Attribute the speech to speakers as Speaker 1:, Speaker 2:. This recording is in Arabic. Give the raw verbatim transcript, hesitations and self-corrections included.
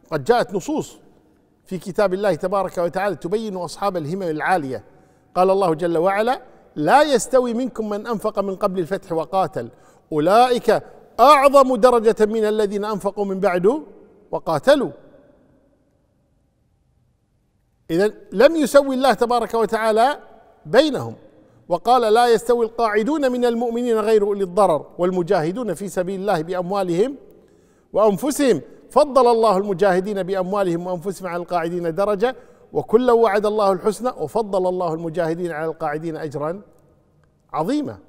Speaker 1: قد جاءت نصوص في كتاب الله تبارك وتعالى تبين أصحاب الهمم العالية. قال الله جل وعلا: لا يستوي منكم من أنفق من قبل الفتح وقاتل أولئك أعظم درجة من الذين أنفقوا من بعد وقاتلوا. إذن لم يسوي الله تبارك وتعالى بينهم، وقال: لا يستوي القاعدون من المؤمنين غير أولي الضرر والمجاهدون في سبيل الله بأموالهم وأنفسهم فضل الله المجاهدين بأموالهم وأنفسهم على القاعدين درجة وكلا وعد الله الحسنى وفضل الله المجاهدين على القاعدين أجرا عظيما.